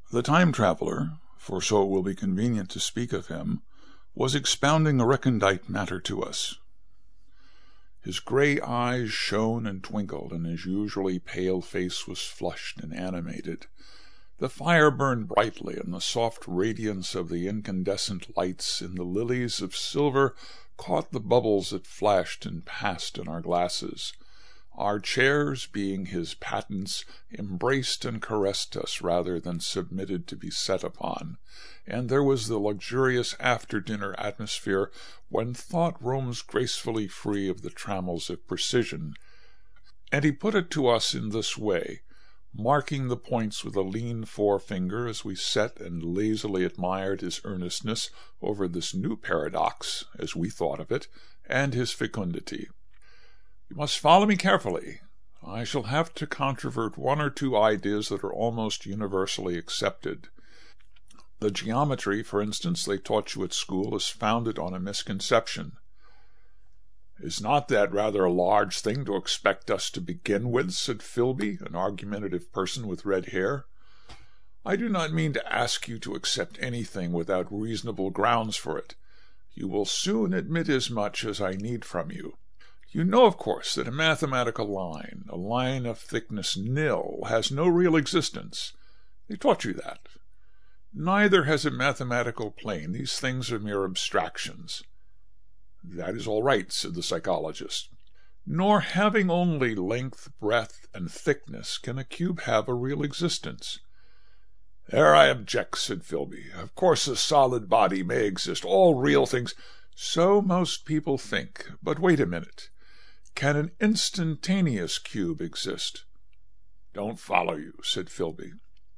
The time traveler, for so it will be convenient to speak of him, was expounding a recondite matter to us. His gray eyes shone and twinkled, and his usually pale face was flushed and animated. The fire burned brightly, and the soft radiance of the incandescent lights in the lilies of silver caught the bubbles that flashed and passed in our glasses. Our chairs, being his patents, embraced and caressed us rather than submitted to be set upon, and there was the luxurious after-dinner atmosphere when thought roams gracefully free of the trammels of precision. And he put it to us in this way, marking the points with a lean forefinger as we sat and lazily admired his earnestness over this new paradox, as we thought of it, and his fecundity. You must follow me carefully. I shall have to controvert one or two ideas that are almost universally accepted. The geometry, for instance, they taught you at school is founded on a misconception. "Is not that rather a large thing to expect us to begin with?" said Philby, an argumentative person with red hair. "I do not mean to ask you to accept anything without reasonable grounds for it. You will soon admit as much as I need from you. You know, of course, that a mathematical line, a line of thickness nil, has no real existence. They taught you that. Neither has a mathematical plane. These things are mere abstractions." "That is all right," said the psychologist. "Nor having only length, breadth, and thickness can a cube have a real existence." "There I object," said Philby. "Of course a solid body may exist. All real things—" "So most people think. But wait a minute. Can an instantaneous cube exist?" "Don't follow you," said Philby.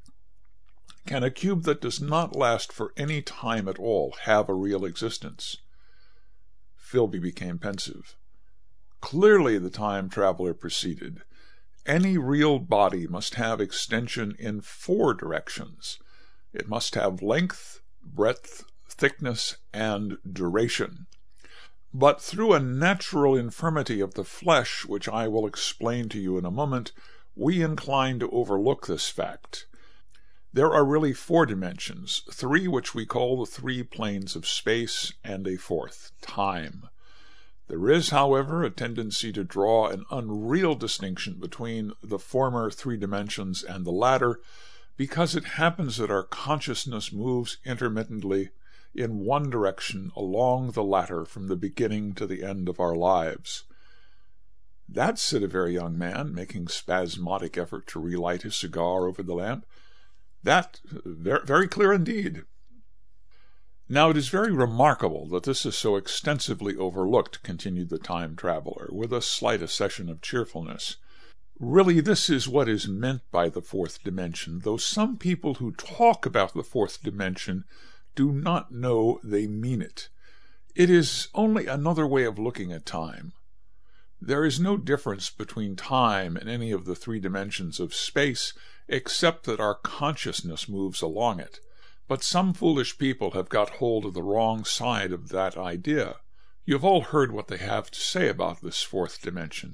"Can a cube that does not last for any time at all have a real existence?" Philby became pensive. "Clearly," the time traveler proceeded, "any real body must have extension in 4 directions. It must have length, breadth, thickness, and duration. But through a natural infirmity of the flesh, which I will explain to you in a moment, we incline to overlook this fact. There are really 4 dimensions, 3 which we call the 3 planes of space, and a 4th, time. There is, however, a tendency to draw an unreal distinction between the former 3 dimensions and the latter, because it happens that our consciousness moves intermittently in one direction along the latter from the beginning to the end of our lives." "That," said a very young man, making spasmodic effort to relight his cigar over the lamp, "that, very clear indeed." "Now it is very remarkable that this is so extensively overlooked," continued the time traveler, with a slight accession of cheerfulness. "Really, this is what is meant by the 4th dimension, though some people who talk about the 4th dimension do not know they mean it. It is only another way of looking at time. There is no difference between time and any of the 3 dimensions of space, except that our consciousness moves along it. But some foolish people have got hold of the wrong side of that idea. You have all heard what they have to say about this 4th dimension."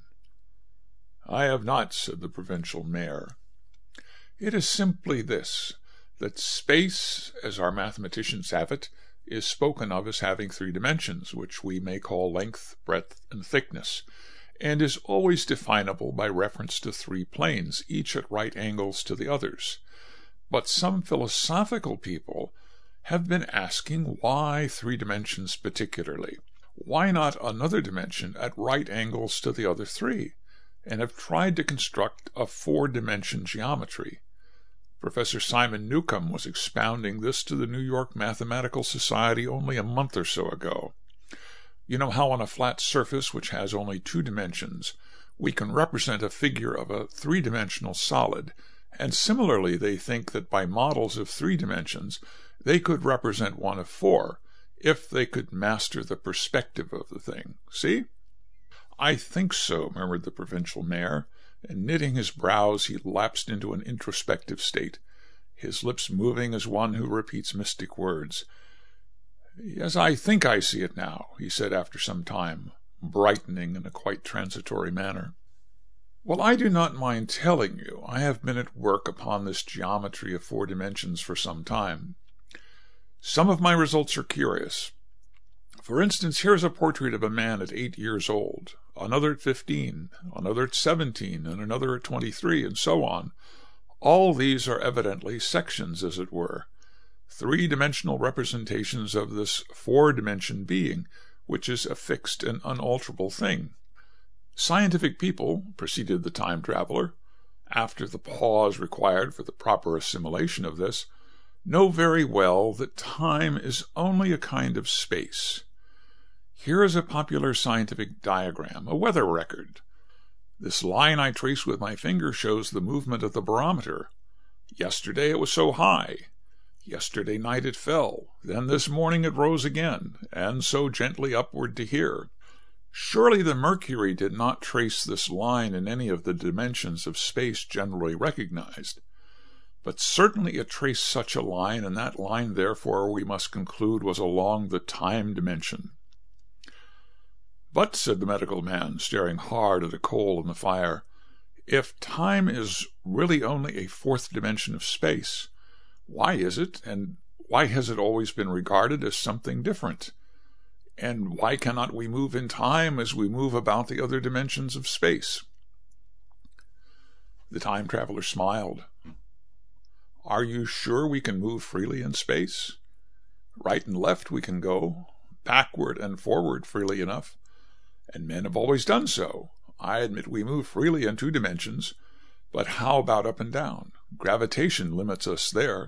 "I have not," said the provincial mayor. "It is simply this, that space, as our mathematicians have it, is spoken of as having 3 dimensions, which we may call length, breadth, and thickness, and is always definable by reference to 3 planes, each at right angles to the others. But some philosophical people have been asking why 3 dimensions particularly. Why not another dimension at right angles to the other 3, and have tried to construct a 4-dimension geometry. Professor Simon Newcomb was expounding this to the New York Mathematical Society only a month or so ago. You know how on a flat surface which has only 2 dimensions, we can represent a figure of a 3-dimensional solid, and similarly they think that by models of 3 dimensions they could represent one of 4, if they could master the perspective of the thing. See?" "I think so," murmured the provincial mayor, and knitting his brows he lapsed into an introspective state, his lips moving as one who repeats mystic words. "Yes, I think I see it now," he said after some time, brightening in a quite transitory manner. Well, I do not mind telling you, I have been at work upon this geometry of 4 dimensions for some time. Some of my results are curious. For instance, here's a portrait of a man at 8 years old, another at 15, another at 17, and another at 23, and so on. All these are evidently sections, as it were, 3-dimensional representations of this 4-dimension being, which is a fixed and unalterable thing. Scientific people, proceeded the time traveler, after the pause required for the proper assimilation of this, know very well that time is only a kind of space. Here is a popular scientific diagram, a weather record. This line I trace with my finger shows the movement of the barometer. Yesterday it was so high. Yesterday night it fell. Then this morning it rose again, and so gently upward to here. Surely the mercury did not trace this line in any of the dimensions of space generally recognized. But certainly it traced such a line, and that line, therefore, we must conclude was along the time dimension. But, said the medical man, staring hard at a coal in the fire, if time is really only a 4th dimension of space, why is it, and why has it always been regarded as something different? And why cannot we move in time as we move about the other dimensions of space? The time traveler smiled. Are you sure we can move freely in space? Right and left we can go, backward and forward freely enough, and men have always done so. I admit we move freely in 2 dimensions, but how about up and down? Gravitation limits us there.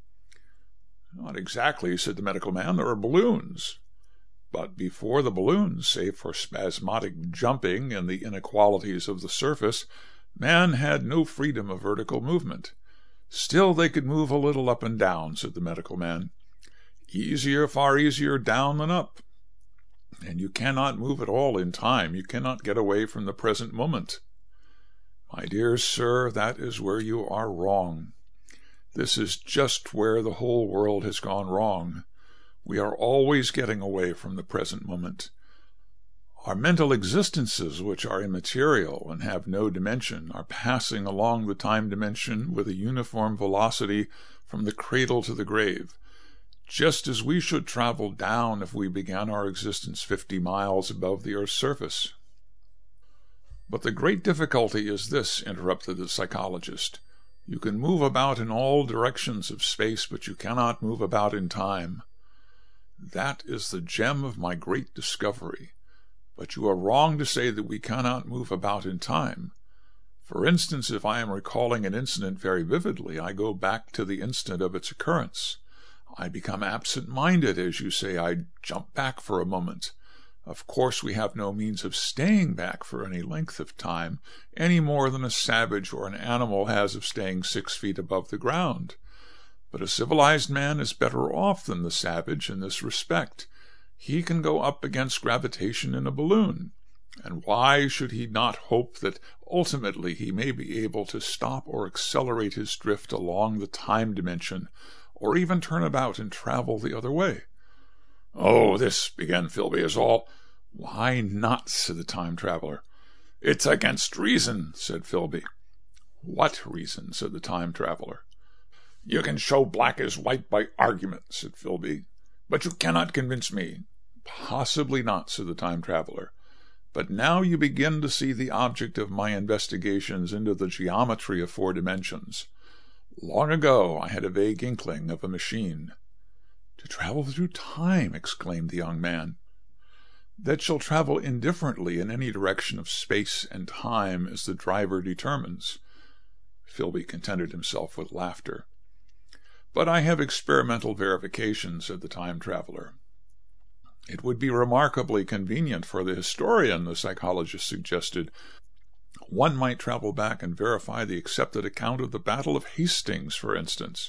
Not exactly, said the medical man. There are balloons. But before the balloons, save for spasmodic jumping and the inequalities of the surface, man had no freedom of vertical movement. Still they could move a little up and down, said the medical man. Easier, far easier down than up. And you cannot move at all in time. You cannot get away from the present moment. My dear sir, that is where you are wrong. This is just where the whole world has gone wrong. We are always getting away from the present moment. Our mental existences, which are immaterial and have no dimension, are passing along the time dimension with a uniform velocity from the cradle to the grave, just as we should travel down if we began our existence 50 miles above the earth's surface. But the great difficulty is this, interrupted the psychologist. You can move about in all directions of space, but you cannot move about in time. That is the gem of my great discovery. But you are wrong to say that we cannot move about in time. For instance, if I am recalling an incident very vividly, I go back to the instant of its occurrence. I become absent-minded, as you say. I jump back for a moment. Of course, we have no means of staying back for any length of time, any more than a savage or an animal has of staying 6 feet above the ground. But a civilized man is better off than the savage in this respect. He can go up against gravitation in a balloon. And why should he not hope that ultimately he may be able to stop or accelerate his drift along the time dimension, or even turn about and travel the other way? "Oh, this," began Philby, "is all—" "Why not?" said the time traveler. "It's against reason," said Philby. "What reason?" said the time traveler. "You can show black as white by argument," said Philby, "but you cannot convince me." "Possibly not," said the time traveler. "But now you begin to see the object of my investigations into the geometry of 4 dimensions. Long ago I had a vague inkling of a machine." "To travel through time!" exclaimed the young man. "That shall travel indifferently in any direction of space and time as the driver determines." Philby contented himself with laughter. "But I have experimental verification," said the time traveler. "It would be remarkably convenient for the historian," the psychologist suggested. "One might travel back and verify the accepted account of the Battle of Hastings, for instance."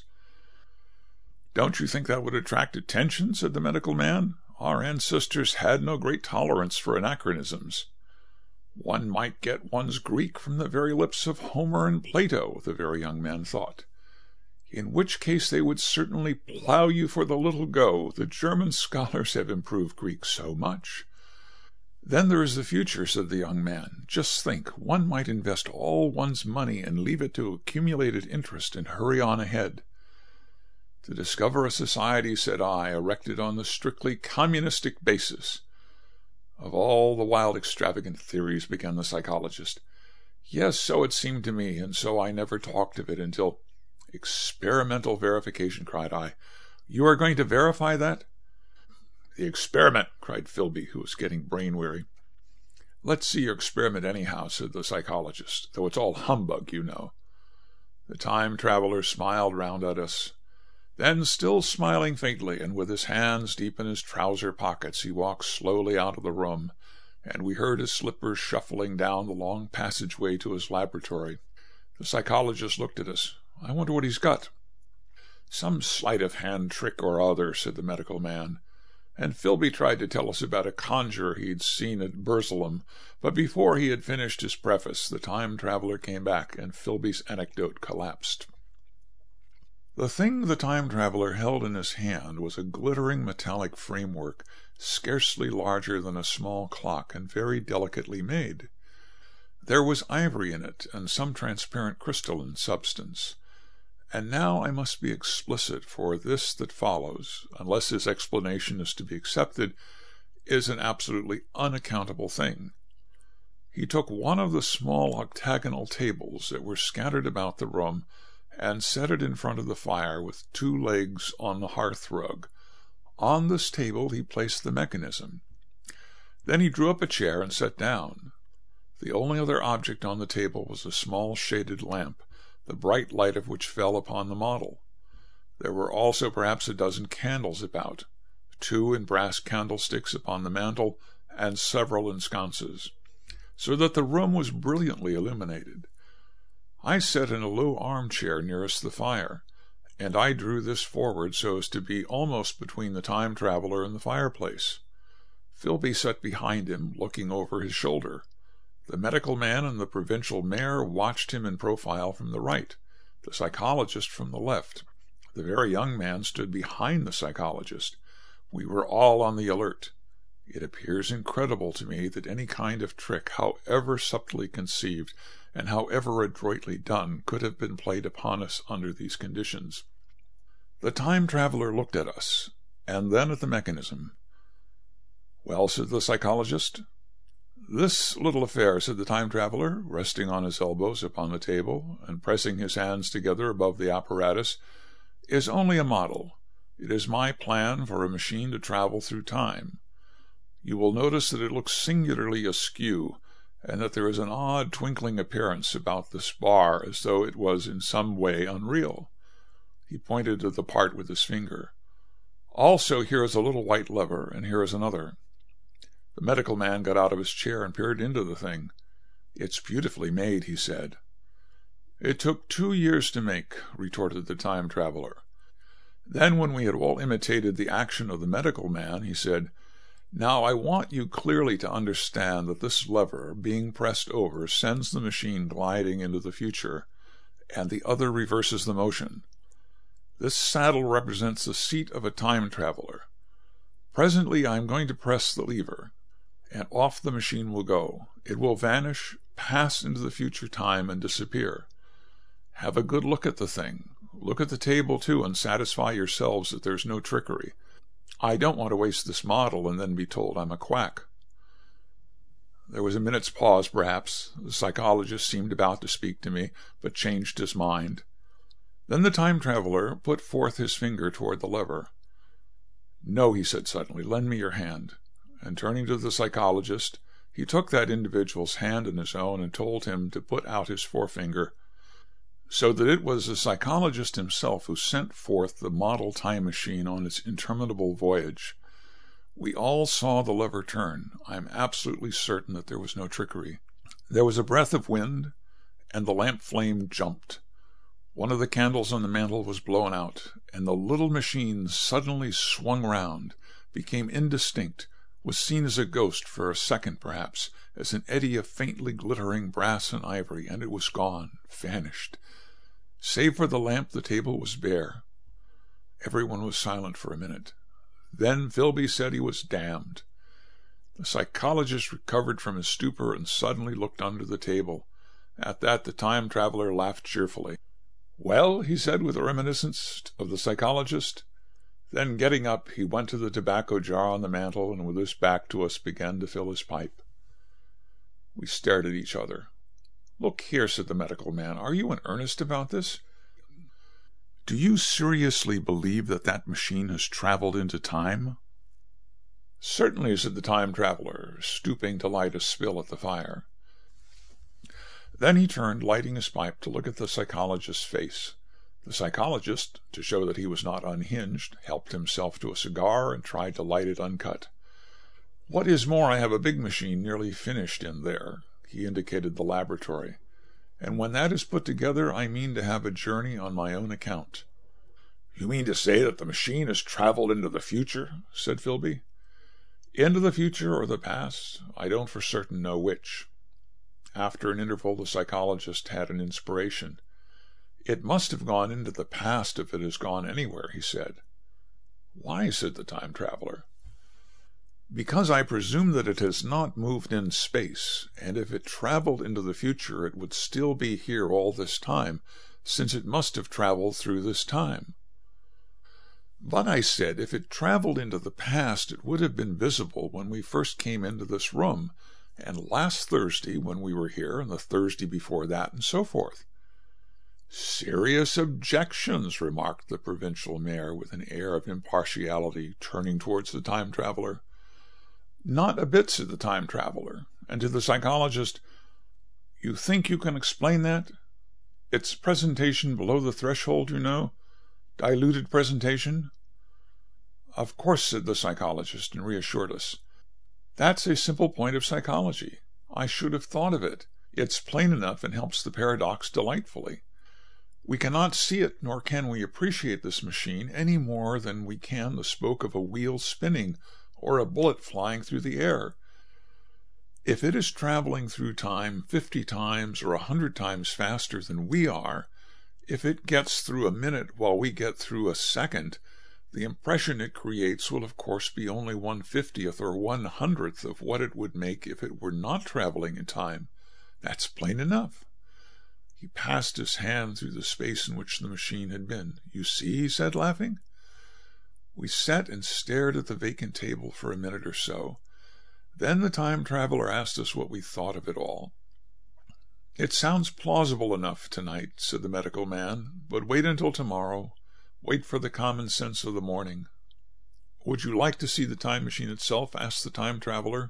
"Don't you think that would attract attention?" said the medical man. "Our ancestors had no great tolerance for anachronisms." "One might get one's Greek from the very lips of Homer and Plato," the very young man thought. "In which case they would certainly plough you for the little go. The German scholars have improved Greek so much." Then there is the future, said the young man. Just think, one might invest all one's money and leave it to accumulated interest and hurry on ahead. To discover a society, said I, erected on the strictly communistic basis. Of all the wild, extravagant theories, began the psychologist. Yes, so it seemed to me, and so I never talked of it until... Experimental verification, cried I. You are going to verify that? The experiment, cried Philby, who was getting brain-weary. Let's see your experiment anyhow, said the psychologist, though it's all humbug, you know. The time-traveler smiled round at us. Then, still smiling faintly, and with his hands deep in his trouser pockets, he walked slowly out of the room, and we heard his slippers shuffling down the long passageway to his laboratory. The psychologist looked at us. I wonder what he's got. Some sleight-of-hand trick or other, said the medical man. And Philby tried to tell us about a conjurer he'd seen at Burslem, but before he had finished his preface, the time-traveler came back, and Philby's anecdote collapsed. The thing the time-traveler held in his hand was a glittering metallic framework, scarcely larger than a small clock, and very delicately made. There was ivory in it, and some transparent crystalline substance. And now I must be explicit, for this that follows, unless his explanation is to be accepted, is an absolutely unaccountable thing. He took one of the small octagonal tables that were scattered about the room and set it in front of the fire with 2 legs on the hearth-rug. On this table he placed the mechanism. Then he drew up a chair and sat down. The only other object on the table was a small shaded lamp, the bright light of which fell upon the model. There were also perhaps a dozen candles about, 2 in brass candlesticks upon the mantel, and several in sconces, so that the room was brilliantly illuminated. I sat in a low armchair nearest the fire, and I drew this forward so as to be almost between the time-traveler and the fireplace. Philby sat behind him, looking over his shoulder. The medical man and the provincial mayor watched him in profile from the right, the psychologist from the left. The very young man stood behind the psychologist. We were all on the alert. It appears incredible to me that any kind of trick, however subtly conceived and however adroitly done, could have been played upon us under these conditions. The time-traveler looked at us, and then at the mechanism. Well, said the psychologist. This little affair, said the time-traveler, resting on his elbows upon the table and pressing his hands together above the apparatus, is only a model. It is my plan for a machine to travel through time. You will notice that it looks singularly askew, and that there is an odd twinkling appearance about this bar, as though it was in some way unreal. He pointed to the part with his finger. Also, here is a little white lever, and here is another. The medical man got out of his chair and peered into the thing. It's beautifully made, he said. It took 2 years to make, retorted the time-traveler. Then, when we had all imitated the action of the medical man, he said, Now I want you clearly to understand that this lever, being pressed over, sends the machine gliding into the future, and the other reverses the motion. This saddle represents the seat of a time-traveler. Presently I am going to press the lever, and off the machine will go. It will vanish, pass into the future time, and disappear. Have a good look at the thing. Look at the table, too, and satisfy yourselves that there's no trickery. I don't want to waste this model and then be told I'm a quack. There was a minute's pause, perhaps. The psychologist seemed about to speak to me, but changed his mind. Then the time-traveler put forth his finger toward the lever. No, he said suddenly, lend me your hand. And turning to the psychologist, he took that individual's hand in his own and told him to put out his forefinger, so that it was the psychologist himself who sent forth the model time machine on its interminable voyage. We all saw the lever turn. I am absolutely certain that there was no trickery. There was a breath of wind, and the lamp flame jumped. One of the candles on the mantel was blown out, and the little machine suddenly swung round, became indistinct, was seen as a ghost for a second perhaps, as an eddy of faintly glittering brass and ivory, and it was gone, vanished. Save for the lamp, the table was bare. Everyone was silent for a minute. Then Philby said he was damned. The psychologist recovered from his stupor and suddenly looked under the table. At that the time traveler laughed cheerfully. "Well," he said with a reminiscence of the psychologist. Then, getting up, he went to the tobacco jar on the mantel and with his back to us began to fill his pipe. We stared at each other. "Look here," said the medical man, "are you in earnest about this? Do you seriously believe that that machine has traveled into time?" "Certainly," said the time traveler, stooping to light a spill at the fire. Then he turned, lighting his pipe, to look at the psychologist's face. The psychologist, to show that he was not unhinged, helped himself to a cigar and tried to light it uncut. "What is more, I have a big machine nearly finished in there." He indicated the laboratory. "And when that is put together, I mean to have a journey on my own account." "You mean to say that the machine has traveled into the future?" said Philby. "Into the future or the past, I don't for certain know which." After an interval, the psychologist had an inspiration. "It must have gone into the past if it has gone anywhere," he said. "Why?" said the time traveler. "Because I presume that it has not moved in space, and if it traveled into the future it would still be here all this time, since it must have traveled through this time." "But," I said, "if it traveled into the past it would have been visible when we first came into this room, and last Thursday when we were here, and the Thursday before that, and so forth." "Serious objections," remarked the provincial mayor with an air of impartiality, turning towards the time traveler. "Not a bit," said the time traveler, and to the psychologist, "You think you can explain that? It's presentation below the threshold, you know. Diluted presentation." "Of course," said the psychologist, and reassured us. "That's a simple point of psychology. I should have thought of it. It's plain enough and helps the paradox delightfully. We cannot see it, nor can we appreciate this machine any more than we can the spoke of a wheel spinning or a bullet flying through the air. If it is traveling through time 50 times or 100 times faster than we are, if it gets through a minute while we get through a second, the impression it creates will of course be only 1/50th or 1/100th of what it would make if it were not traveling in time. That's plain enough." He passed his hand through the space in which the machine had been. "You see," he said, laughing. We sat and stared at the vacant table for a minute or so. Then the time traveler asked us what we thought of it all. "It sounds plausible enough tonight," said the medical man, "but wait until tomorrow. Wait for the common sense of the morning." "Would you like to see the time machine itself?" asked the time traveler.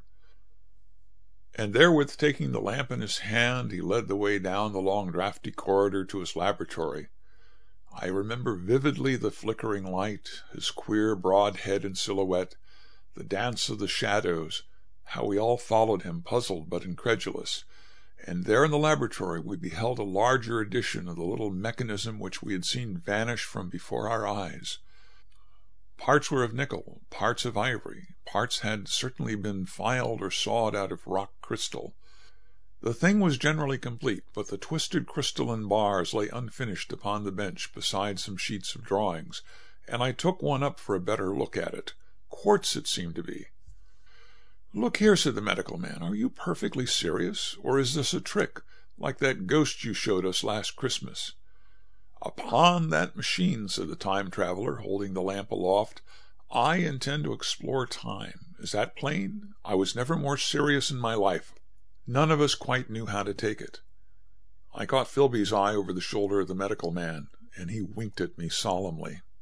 And therewith, taking the lamp in his hand, he led the way down the long drafty corridor to his laboratory. I remember vividly the flickering light, his queer broad head in silhouette, the dance of the shadows, how we all followed him, puzzled but incredulous. And there in the laboratory we beheld a larger edition of the little mechanism which we had seen vanish from before our eyes. Parts were of nickel, parts of ivory, parts had certainly been filed or sawed out of rock crystal. The thing was generally complete, but the twisted crystalline bars lay unfinished upon the bench beside some sheets of drawings, and I took one up for a better look at it. Quartz it seemed to be. "Look here," said the medical man, "are you perfectly serious, or is this a trick, like that ghost you showed us last Christmas?" "Upon that machine," said the time traveler, holding the lamp aloft, "I intend to explore time. Is that plain? I was never more serious in my life." None of us quite knew how to take it. I caught Philby's eye over the shoulder of the medical man, and he winked at me solemnly.